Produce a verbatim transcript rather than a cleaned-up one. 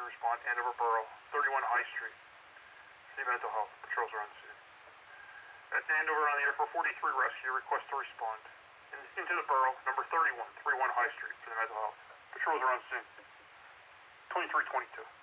and respond. Andover Borough, thirty-one High Street. City Mental Health. Patrols are on scene. At Andover on the air for forty-three Rescue. Request to respond. In, into the Borough, number thirty-one, thirty-one High Street for the Mental Health. Patrols are on scene. twenty-three twenty-two.